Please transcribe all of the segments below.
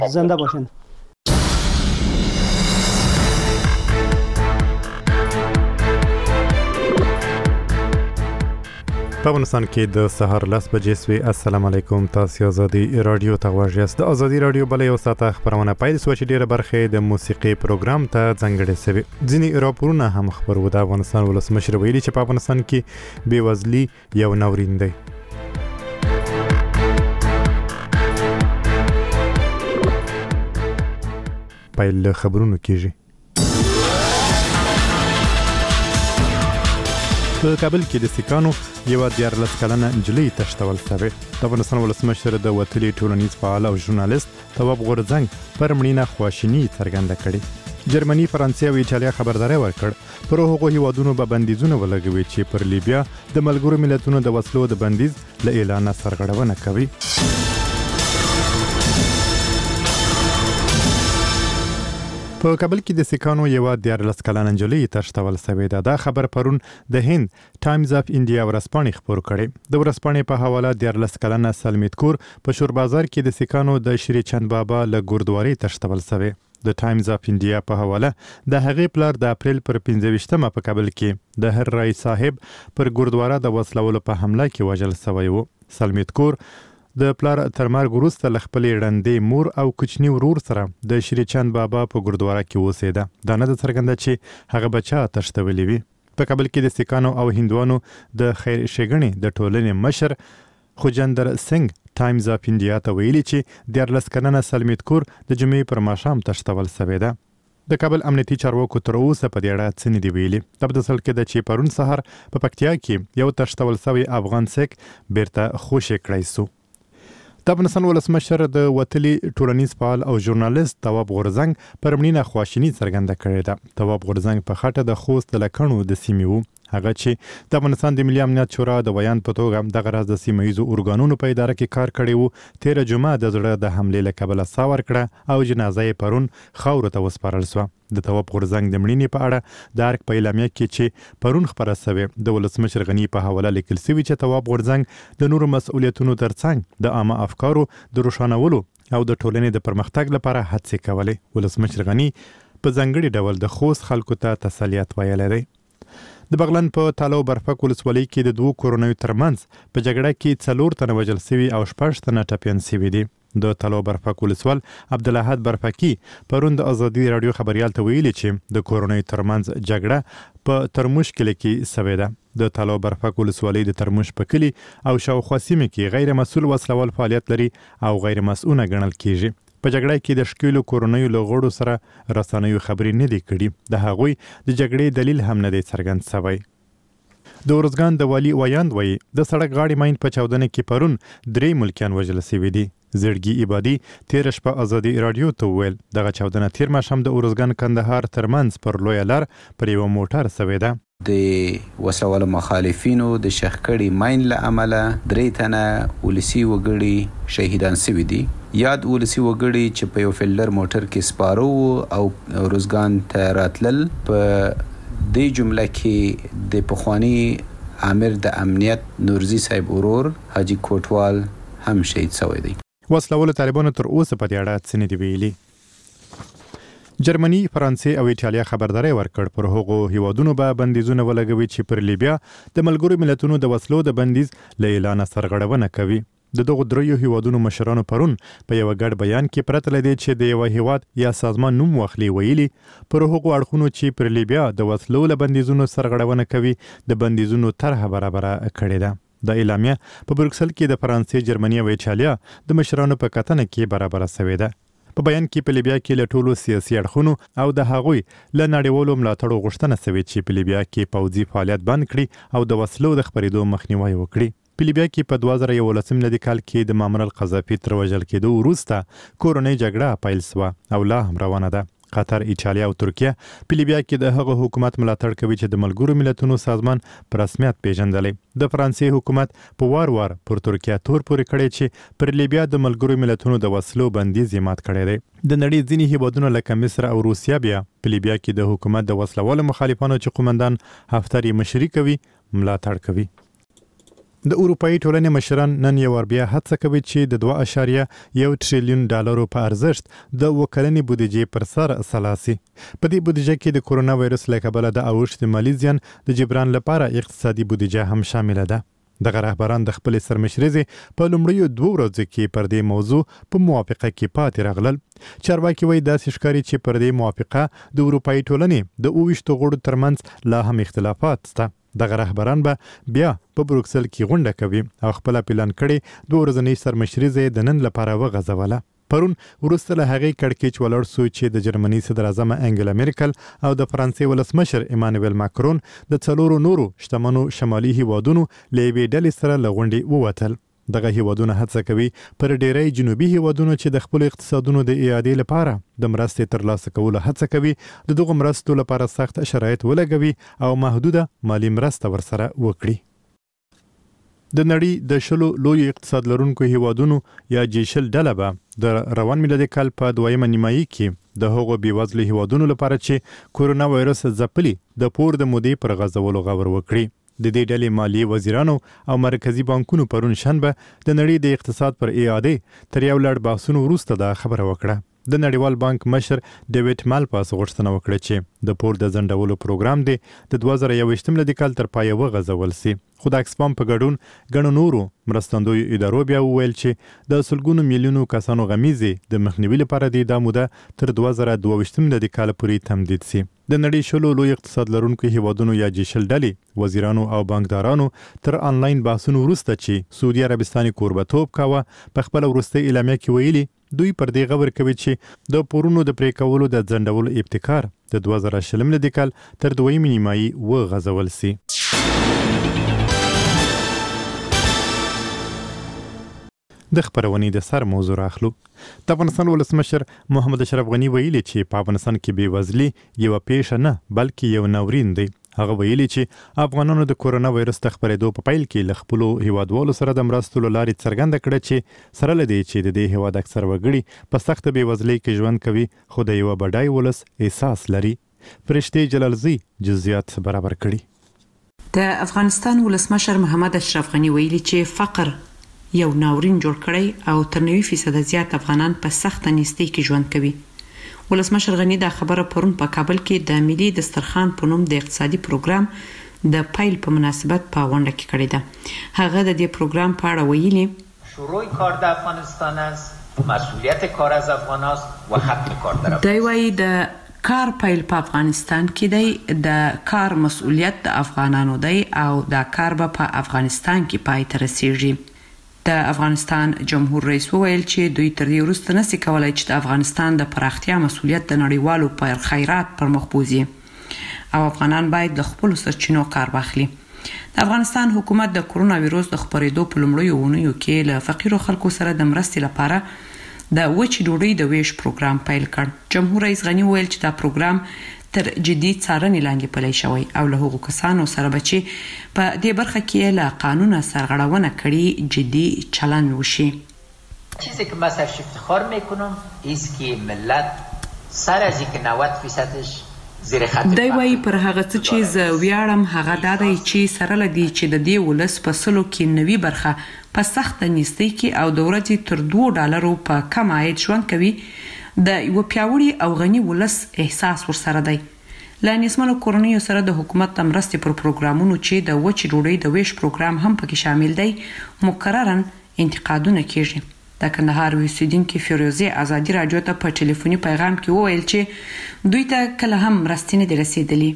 زنده باشین. په افغانستان کې د سهار 10 بجې سوي. السلام علیکم. تاسو ازادي رادیو ته غواړئ. د ازادي رادیو بلې یو ساعته خبرونه پیل شو چې ډیره برخه د موسیقي پروګرام ته ځانګړې شوی. ځینې راپورونه هم خبرو د افغانستان ولسمشر ویلي چې په افغانستان کې بېوزلي یو ناورین دی. پیل خبرونه کیږي. په کابل کې د سیکانو یو 14 کلنه نجلۍ تښتول شوې. د افغانستان ولسمشر د وتلي ټولنیز فعال او ژورنالیست تواب غورځنګ پر مړینه خواشیني څرګنده کړې. جرمني، فرانسې او ایټالیا خبرداري ورکړ پر هغو هیوادونو به بندیزونه ولګوي چې پر لیبیا د ملګرو ملتونو د وسلو د بندیز له اعلان سرغړونه کوي. په کابل کې د سیکانو یو 14 کلنه نجلۍ تښتول شوې ده. دا خبر پرون د هند ټایمز اف انډیا ورځپاڼې خبر کړي. د ورځپاڼې په حواله 14 کلنه سلمیت کور په شور بازار کې د سیکانو د شری چند بابا له ګوردواري تښتول شوې. د ټایمز اف انډیا په حواله د هغې پلار د اپریل پر 15مه په کابل کې د هر رای صاحب پر ګوردواره د وسلولو په حمله کې وژل شوی و. سلمیت کور د پلار تر مرګ وروسته له خپلې ړندې مور او کوچني ورور سره د شری چند بابا په ګوردواره کې اوسېده. دا نه ده څرګنده چې هغه بچه تښتولې وي. په کابل کې د سیکانو او هندوانو د خیر ښېګڼې د ټولنې مشر خوجندر سنگ ټایمز اف انډیا ته ویلي چې 14 کلنه سلمیت کور د جمعې پر ماښام تښتول شوې ده. د کابل امنیتي چارواکو تر اوسه په دې اړه څه نه دي ویلي. تبدسل کې د چې پرون سهار په پکتیا کې یو تښتول شوی افغان سیک بیرته خوشې کړی سو. د افغانستان ولسمشر د وتلي ټولنیز فعال او ژورنالیست تواب غورځنګ پر مړینه خواشیني څرګنده کړې ده. تواب غورځنګ په خټه د خوست د لکڼو د سیمې و. هغه چې د افغانستان د ملي امنیت شورا د ویان په توګه دغه راز د سیمه ییزو ارګانونو په اداره کې کار کړی و، 13 جمعه د زړه د حملې له کبله ساه ورکړه او جنازه یې پرون خاورو ته وسپارل شوه. د تواب غورځنګ د مړینې په اړه د ارګ په اعلامیه کې چې پرون خپره شوې د ولسمشر غني په حواله لیکل شوي چې تواب غورځنګ د نورو مسؤلیتونو ترڅنګ د عامه افکارو د روښانولو او د ټولنې د پرمختګ لپاره هڅې کولې. ولسمشر غني په ځانګړي ډول د خوست خلکو ته تسلیت ویلی دی. د بغلان په تالو برفک ولسوالۍ کې د 2 کورنیو ترمنځ په جګړه کې 4 تنه وژل شوي او 6 تنه ټپیان شوي دي. د تالو برفک ولسوال عبدالاحد برفکي پرون د ازادي رادیو خبريال ته ویلي چې د کورنیو ترمنځ جګړه په ترموش کلی کې شوې ده. د تالو برفک ولسوالۍ د ترموش په کلی او شاوخوا سیمه کې غیر مسؤل وسلوال فعالیت لري او غیر مسؤله ګڼل کیږي. په جګړه کې د شکیلو کورنیو له غړو سره رسنیو خبرې نه دي کړي. د هغوی د جګړې دلیل هم نه دی څرګند شوی. د ارزګان د والي ویاند وایي د سړک غاړې ماین په چاودنه کې پرون 3 ملکیان وژل شوي دي. زړګي عبادي 13 شپه ازادي رادیو ته وویل دغه چاودنه تیر ماښام د ارزګان کندهار ترمنځ پر لویه لار پر یو موټر شوې ده. د وسلوال مخالفینو د شخکړې ماین له امله 3 تنه ولسی وګړي شهیدان شوي دي. یاد ولسی وګړي چې په یو فیلډر موټر کې سپارو او ارزګان ته راتلل. په دې جمله کې د پخوانی امیر د امنیت نورزي صاحب ورور حاجی کوټوال هم شهید شوی دی. وسلوال طالبانو تر اوسه په دې اړه څه نه دي ویلي. جرمني، فرانسې او ایټالیا خبرداري ورکړ پر هغو هیوادونو به بندیزونه ولګوي چې پر لیبیا د ملګرو ملتونو د وسلو د بندیز له اعلان سرغړونه کوي. د دغو دریو هیوادونو مشرانو پرون په یو ګډ بیان کې پرته لدی چې د یو هیواد یا سازمان نوم واخلي ویلي پر هغو اړخونو چې پر لیبیا د وسلو له بندیزونو سرغړونه کوي د بندیزونو طرحه برابره کړې ده. د اعلامیه په بروکسل کې د فرانسې، جرمني او ایټالیا د مشرانو په کتنه کې برابره شوې ده. په بیان کې په لیبیا کې له ټولو سیاسي اړخونو او د هغوی له نړیوالو ملاتړو غوښتنه شوې چې په لیبیا کې پوځي فعالیت بند کړي او د وسلو د خپرېدو مخنیوی وکړي. په لیبیا کې په 2011 کال کې د معمر القذافي تر وژل کېدو وروسته کورنۍ جګړه پیل شوه او لا هم روانه ده. قطر، ایټالیا او ترکیه په لیبیا کې د هغه حکومت ملاتړ کوي چې د ملګرو ملتونو سازمان په رسمیت پیژندلی. د فرانسې حکومت په وار پر ترکیه تور پورې کړی چې پر لیبیا د ملګرو ملتونو د وسلو بندیز یې مات کړی دی. د نړۍ ځینې هیوادونه لکه مصر او روسیه بیا په لیبیا کې د حکومت د وسلوالو مخالفانو چې قومندان حفتر یې مشري کوي ملاتړ کوي. د اروپאי ټولنې مشران نن یو ور بیا هڅه کوي چې د 2.1 تریلیون ډالرو په ارزښت د وکړنې بودیجې پر سر سلاسي. په دې بودیجه کې د کورونا وایرس له کبله د اوښت مالی زیان د جبران لپاره اقتصادي بودیجه هم شامل ده. دغه رهبران د خپل سرمشرۍ په لومړیو 2 ورځو کې پر دې موضوع په موافقه کې پاتې راغلل. چارواکي وایي داسې ښکاري چې پر دې موافقه د اروپאי ټولنې د 28 غړو ترمنځ لا هم اختلافات شته. دغه رهبران به بیا په بروکسل کې غونډه کوي او خپل پلان کړي 2 ورځنۍ سرمشرۍ د نن لپاره وغځوله. پرون وروسته له هغې کړکېچ ولاړ سو چې د جرمني صدر اعظم انګلا میرکل او د فرانسې ولسمشر ایمانویل ماکرون د 4 نورو شتمنو شمالي هیوادونو له یوې ډلې سره له غونډې ووتل. دغه هیوادونه هڅه کوي پر ډیری جنوبي هیوادونو چې د خپل اقتصادونو د اعادې لپاره د مرستې ترلاسه کولو هڅه کوي د دغه مرستو لپاره سخت شرایط ولګوي او محدوده مالی مرسته ورسره وکړي. د نړۍ د 10 لوی اقتصاد لرونکو هیوادونو یا جیشل ډله به د روان میلادي کال په 2مه نیمایي کې د هغو بیوزلو هیوادونو لپاره چې کورونا وایرس ځپلي د پور د مودې پر غځولو غور وکړي. د دې ډلې مالی وزیرانو او مرکزی بانکونو پرون شنبه د نړۍ د اقتصاد پر اعادې تر یو لړ بحثونو وروسته دا خبره وکړه. د نړیوال بانک مشر ډیوډ مالپاس غوښتنه وکړه چې د پور د ځنډولو پروګرام دی د 2021 میلادي کال تر پایه وغځول سي. خو د اکسفام په ګډون ګڼو نورو مرستندویو ادارو بیا وویل چې د سلګونو میلیونو کسانو غمیزې د مخنیوي لپاره د موده تر 2022 میلادي کال پورې تمدید سي. د نړۍ 10 لوی اقتصاد لرونکو هیوادونو یا جیشل ډلې وزیرانو او بانکدارانو تر انلاین بحثونو وروسته چې سعودي عربستان کوربتوب کاوه په خپل وروستي اعلامیه کې ویلي دوی پر دې غور کوي چې د پورونو د پرې کولو د ځنډولو ابتکار د 2020 میلادي کال تر 2مه نیمایي وغځول سي. د خبرونې د سر موضوع راخلو. د افغانستان ولسمشر محمد اشرف غنی ویلي چې په افغانستان کې بیوزلي یو پیښه نه بلکې یو ناورین دی. هغه ویلي چې افغانانو د کورونا وایرس د خپرېدو په پیل کې له خپلو هیوادوالو سره د مرستو له لارې څرګنده کړه چې سره له دې چې د دې هیواد اکثر وګړي په سخته بیوزلۍ کې ژوند کوي خو د یو بډای ولس احساس لري. فرشتې جلالزی جزئیات برابر کړي. د افغانستان ولسمشر محمد اشرف غنی ویلي چې فقر یو ناورین جوړ کړی او تر 90% زیات افغانان په سخته نیستۍ کې ژوند کوي. ولسمشر غنی دا خبره پرون په کابل کې د ملي دسترخوان په نوم د اقتصادي پروګرام د پیل په مناسبت په غونډه کې کړې ده. هغه د دې پروګرام په اړه ویلي شروع کار د افغانستان است، مسئولیت کار از افغان است و حق کار در دی وایي د کار پیل په افغانستان کې دی، د کار مسئولیت د افغانانو دی او دا کار به په افغانستان کې پای ته رسیږي. د افغانستان جمهور رئیس وویل چې دوی تر دې وروسته نشي کولای چې د افغانستان د پراختیا مسؤلیت د نړیوالو پر خیرات پر مخ بوزي او افغانان باید د خپل سرچینو کار واخلي. د افغانستان حکومت د کورونا وایرس د خپرېدو په لومړیو اونیو کې له فقیرو خلکو سره د مرستې لپاره د وچې ډوډۍ د ویش پروګرام پیل کړ. جمهور رئیس غنی وویل چې دا پروګرام تر جدي څارنې لاندې پلی شوی او له هغو کسانو سره به چې په دې برخه کې له قانونه سرغړونه کړي جدي چلند وشي. چیزی که من سرش افتخار میکنم است که ملت سر از اینکه 90%ش زیر خط دی وایي پر هغه څه چې زه ویاړم هغه دا دی چې سره له دې چې د دې ولس په سلو کې 90 برخه په سخته نیستۍ کې او د ورځې تر $2 په کم عاید ژوند کوي د یو پیاوړي او غني ولس احساس ورسره دی. له نسمنو کورنیو سره د حکومت د مرستې پر پروګرامونو چې د وچې ډوډۍ د ویش پروګرام هم پکې شامل دی مکررا انتقادونه کیږي. د کندهار اوسیدونکو فیروزه ازادي رادیو ته په ټلیفوني پیغام کې وویل چې دوی ته کله هم مرستې نه رسیدلې.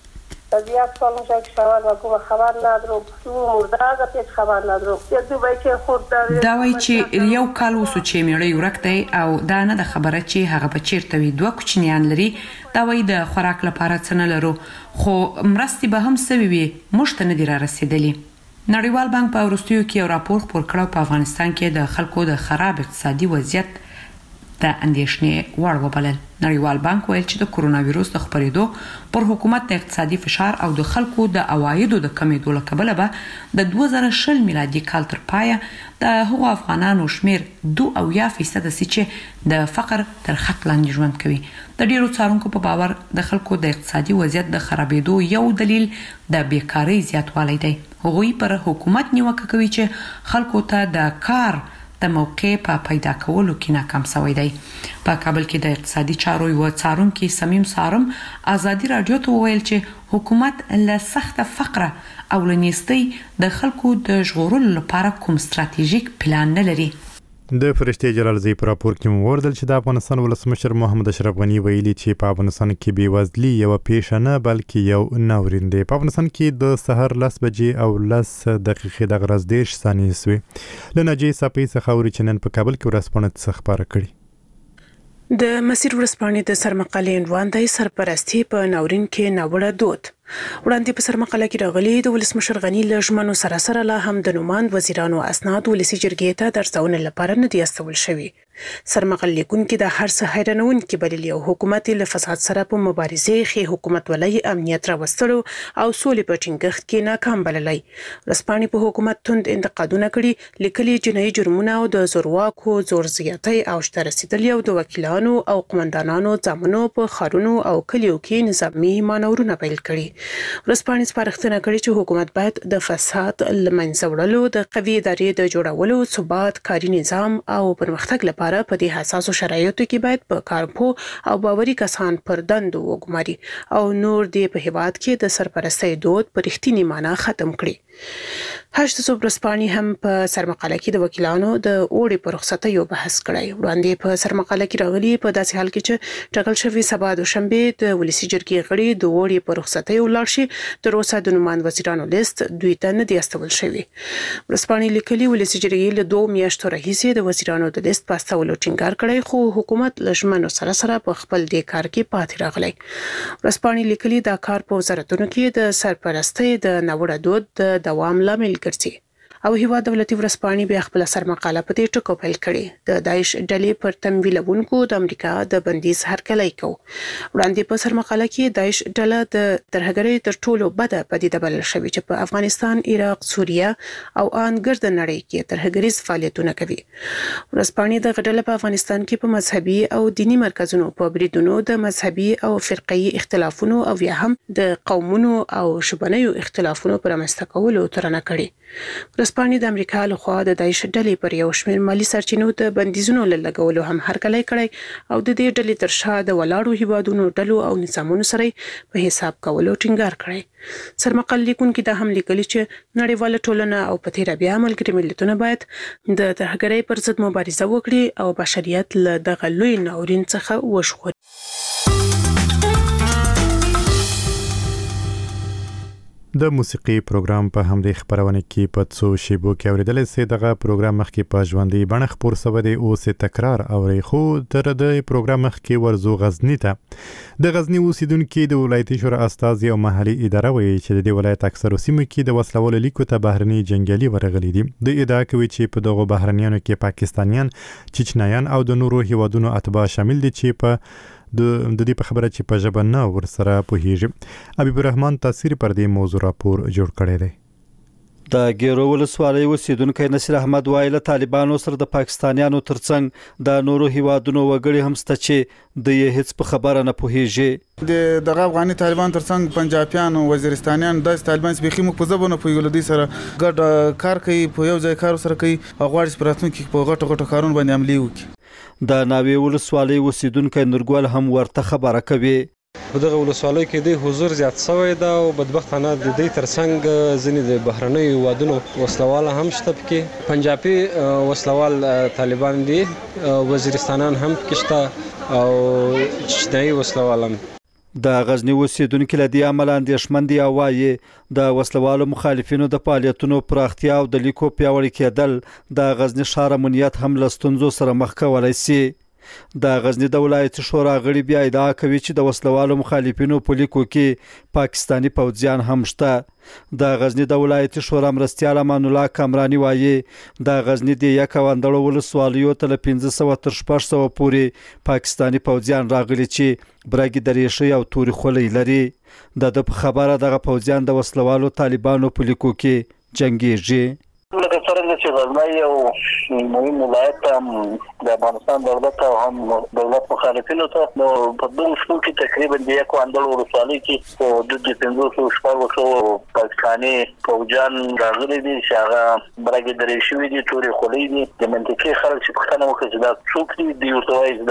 طبیعت سال میشه که شود و کوم خبر ندارم تو مرده از پیش خبر ندارم یه وای چې خود دا وای چې یو کال وسو چې میړی ورک دی او دا نه د خبره چې هغه په چیرته وي. 2 کوچنیان لري. دا وای د خوراک لپاره څه نه لرو خو مرستې به هم سوي وي موږ ته نه دي را رسیدلې. نړیوال بانک په وروستیو کې یو راپور خپور کړ په افغانستان کې د خلکو د خراب اقتصادي وضعیت د اندېښنې وړ وبلل. نړیوال بانک ویل چې د کرونا وایروس د خپرېدو پر حکومت د اقتصادي فشار او د خلکو د عوایدو د کمیدو له کبله به د 2020 میلادي کال تر پایه د هغو افغانانو شمیر 2% چې د فقر تر خط لاندې ژوند کوي. د ډیرو څارونکو په باور د خلکو د اقتصادي وضعیت د خرابېدو یو دلیل د بیکاری زیاتوالی دی. هغوی پر حکومت نیوکه کوي چې خلکو ته د کار د موقع په پیدا کولو کې ناکام شوی دی. په کابل کې د اقتصادي چارو یو څارونکي صمیم سارم ازادي رادیو ته وویل چې حکومت له سخت فقر او لنیستۍ د خلکو د ژغورلو لپاره کوم ستراتیژیک پلان نه لري. د فرشتي جلال زی پر راپور کې موردل چې د افغانستان ولسمشر محمد اشرف غنی ویلي چې په افغانستان کې بیوزلي یو پیښه نه بلکې یو ناورین دی. په افغانستان کې د سحر 10 بجې او 10 دقیقې د غرض 10 ثانیې سوي. لنجی صاحب څخه اوري چې نن په کابل کې ورسپانه څخه خبره کړي. د مسیر ورسپانې د سرمقالې عنوان دی سرپرستی په ناورین کې ناوړه دود. وړاندې په سرمقاله کې راغلي د ولسمشر غنی له ژمنو سره سره لا هم د نوماند وزیرانو اسناد ولسي جرګې ته درځونه لپاره نه دي استول شوي. سرمقاله لیکونکي د هر څه حیرانونکي بللي او حکومت له فساد سره په مبارزې کې حکومت ولای امنیت راوستلو او سولې په ټینګښت کې ناکام بللی. ورسپانې په حکومت توند انتقادونه کړي، لیکلي جنایي جرمونه او د زورواکو زور زیاتی او شته رسیدلي او د وکیلانو او قومندانانو ځامنو په خارونو او کلیو کې نظامي مانورونه پیل کړي. ورسپانې سپارښتنه کړې چې حکومت باید د فساد لمنځه وړلو، د قوي ادارې د جوړولو، ثبات، کاري نظام او پرمختګ لپاره په دې حساسو شرایطو کې باید په کارپو او باوري کسان پر دندو وګماري او نور دې په هیواد کې د سرپرستۍ دود په رښتینی معنا ختم کړي. هشت صوب ورسپانې هم په سرمقاله کې د وکیلانو د اوړي په رخصتۍ بحث کړی. وړاندې په سرمقاله کې راغلي په داسې حال کې چې ټاکل شوی سبا دوشنبه د ولسي جرګې غړي د اوړي په رخصتۍ ولاړ شي. تر اوسه د نوماند وزیرانو لیست دوی ته نه دی استول شوی. ورسپانې لیکلي ولسي جرګې له 2 میاشتو راهیسې د وزیرانو د لیست په استولو ټینګار کړی، خو حکومت له ژمنو سره سره په خپل دې کار کې پاتې راغلی. ورسپانې لیکلي دا کار په وزارتونو کې د سرپرستۍ د ناوړه دود د دوام لامل ګرځي. او هیواد دولتي ورسپانې بیا خپل سرمقاله په دې ټکو پیل کړي. د داعش ډلې پر تمویلونکو د امریکا د بندیز هرکلی کو. وړاندې په سرمقاله کې داعش ډله د ترهګرۍ تر ټولو بده پدیده بلل شوې چې په افغانستان، عراق، سوریه او ان ګرد نړۍ کې ترهګریز فعالیتونه کوي. ورسپانې د غډله په افغانستان کې په مذهبي او دینی مرکزونو په بریدونو د مذهبي او فرقي اختلافونو او یا هم د قومونو او شبنیو اختلافونو پر رامنځته کولو ترنه کړي. ورسپانې د امریکا لخوا د داعش ډلې پر یو شمېر مالی سرچینو د بندیزونو له لګولو هم هرکلی کړی او د دې ډلې تر شا د ولاړو هیوادونو ډلو او نظامونو سره په حساب کولو ټینګار کړی. سرمقاله لیکونکي دا هم لیکلي چې نړیواله ټولنه او په تیره بیا ملګري ملتونه باید د ترهګرۍ پر ضد مبارزه وکړي او بشریت له دغه لوی ناورین څخه وژغوري. د موسیقي پروګرام په همدې خبرونه کې په څو شیبو کې اوریدل سي. دغه پروګرام مخکې په ژوندۍ بڼه خبر شوی دی او سه تکرار اوري، خو تر د پروګرام مخکې ورزو غزنی ته د غزنی اوسیدونکو د ولایتي شورا استازي او محلي اداره وایي چې د ولایت اکثر سیمو کې د وسلوال لیکو ته بهرني جنگیالي ورغلي دي. د ادعا کوي چې په دغه بهرنیانو کې پاکستانیان، چچنایان او د نورو هیوادونو اتباع شامل دي چې په د دې په خبره چې په ژبه نه ورسره پوهیږي. حبیب الرحمن تاثیر پر دې موضوع راپور جوړ کړی دی. د ګیرو ولسوالۍ اوسیدونکی نصیر احمد وایي له طالبانو سره د پاکستانیانو ترڅنګ د نورو هیوادونو وګړي هم شته چې د هیڅ په خبره نه پوهیږي. د افغاني طالبان ترڅنګ پنجابیان او وزیرستانیان د طالبان سپیخي مخ په ځبونه پویول دي سره ګډ کار کوي، په یو ځای کار سره کوي او غواړي پراتون کې په غټو کارون باندې عملی وکړي. د ناوې ولسوالۍ اوسیدونکی نورګل هم ورته خبره کوي. په دغه ولسوالۍ کې د حضور زیات شوی دا او بدبختانه د دې ترڅنګ ځینې د بهرنیو هیوادونو وسلوال هم شته، پکې پنجابي وسلوال طالبان دي، وزیرستانیان هم پکې شته او چچنایي وسلوال هم. د غزنی اوسیدونکو له دې عمل اندېښمن دي او وایي د وسلوالو مخالفینو د فعالیتونو پراختیا او د لیکو پیاوړي کېدل د غزنی ښار امنیت هم له ستونزو سره مخ کولای شي. د غزنی د ولایت شورا غړي بیا ادعا کوي چې د وسلوالو مخالفینو په لیکو کې پاکستانی پوځیان هم شته. د غزنی د ولایت شورا مرستیال امان الله کامرانی وایي د غزنی د یکاوندړو ولسوالیو تل 1500 تر 600 پورې پاکستانی پوځیان راغلي چې برګي درېشي او توري خولې لري. د خبره دغه پوځیان د وسلوالو طالبانو په لیکو کې جنگيږي. لکه څنګه چې غزنی یو مهم ولایت د افغانستان دولت او هم دولت مخالفینو ته نو په دغه شپو کې تقریبا د یو اندړ ولسوالۍ کې په د 500 پاکستاني فوجان راغلي دي چې هغه برګ درې شوي دي تورې خولې دي د منطقي خلک چې پښتنه وکړي دا څوک دي ورته وایي